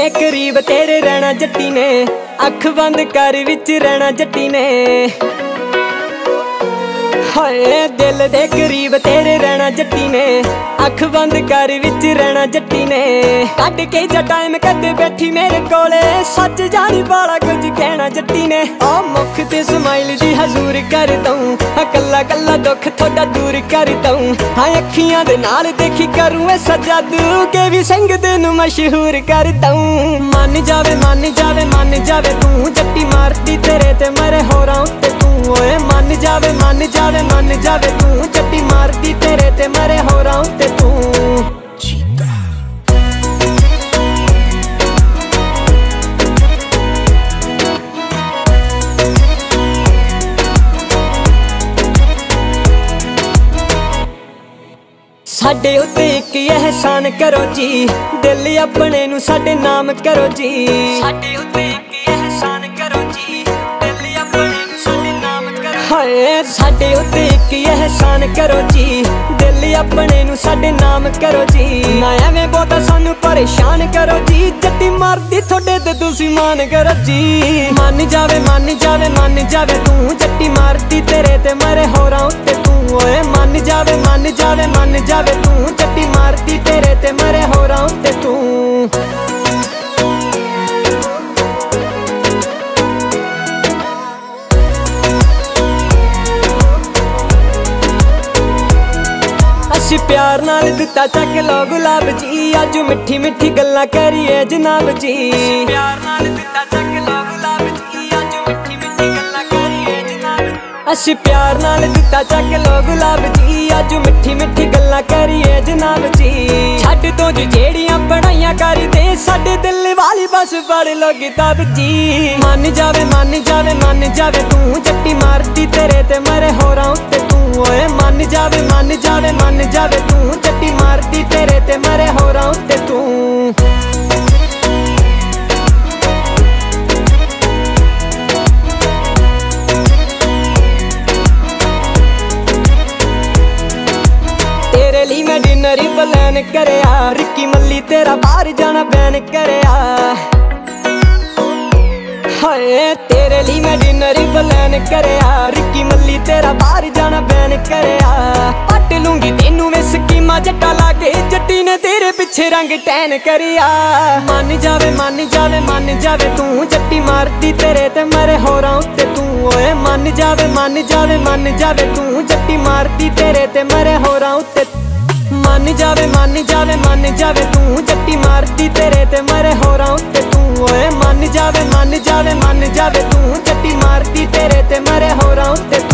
दे करीब तेरे रहना जट्टी ने, अख बंद कर विच रहना जट्टी ने। हाय दिल दे करीब तेरे रहना जट्टी ने, अख बंद कर विच रहना जट्टी ने। कट के जा टाइम कदे बैठी मेरे कोले, सच जानी बाला कुछ कहना जट्टी ने। आ मुख ते स्माइल दी हजूर कर दूं, कल्ला कल्ला दुख थोड़ा दूर कर दूं। हाँ अखियां दे नाल देखी करूं ऐसा जादू, के भी संग तेनू मशहूर कर दूं। मन जावे मन जावे मन जावे तू, जट्टी मारती तेरे ते मरे होरां उत्ते तू। ओए मन जावे मन जावे मन जावे तू, जट्टी मारती तेरे ते मरे होरां उत्ते तू। साडे उत्ते इक एहसान करो जी, दिल अपने नू साडे नाम करो जी। साडे उत्ते इक एहसान करो जी, दिल अपने नू साडे नाम करो। हाय साडे उत्ते इक एहसान करो जी, दिल अपने नू साडे नाम करो जी। ना एवें बहुता सानू परेशान करो जी, जट्टी मारदी थोड़े ते तुसी मान करो जी। मन जावे मन जावे मन जावे तू, जट्टी मारदी तेरे ते मरे होरां उत्ते तू। ओए मन जावे मन जावे मन जावे तू, जट्टी मारदी तेरे ते मरे होरां उत्ते तू। असी प्यार नाल दिता चक लो गुलाब जी, अज मिठी मिठी गल्लां करिए जनाब जी। प्यार नाल दिता चक लो गुलाब जी, अज मिठी मिठी गल्लां करिए जनाब। असी प्यार नाल दिता चक लो गुलाब जी, अज मिठी मिठी गल्लां करिए जनाब जी। छड्ड तो जेड़ियां पढ़ाइयां करदे, साडे दिल वाली बस पढ़ लो किताब जी। मन जावे मन जावे मन जावे तू, जट्टी मारदी तेरे ते मरे होरां उत्ते तू। ओए मन जावे मन जावे मन जावे तू, जट्टी मारदी तेरे ते मरे होरां उत्ते तू। तेरे ली मैं डिनर ही प्लान करया, रिक्की मल्ली तेरा बाहर जाना बैन करया। हाय तेरे ली मैं डिनर ही प्लान करया, रिक्की मल्ली तेरा बाहर जाना बैन करया। पट लूंगी तेनू में स्कीमा जट्टा लाके, जट्टी ने तेरे पीछे रंग टैन करिया। मन जावे मन जावे मन जावे तू, जट्टी मारदी तेरे ते मरे होरां उत्ते तू। ओए मन जावे मन जावे मन जावे तू, जट्टी मारदी तेरे ते मरे होरां उत्ते। मन जावे मन जावे मन जावे तू, जट्टी मारदी तेरे ते मरे होरां उत्ते तू। ओए मन जावे मन जावे मन जावे तू, जट्टी मारदी तेरे ते मरे होरां उत्ते तू।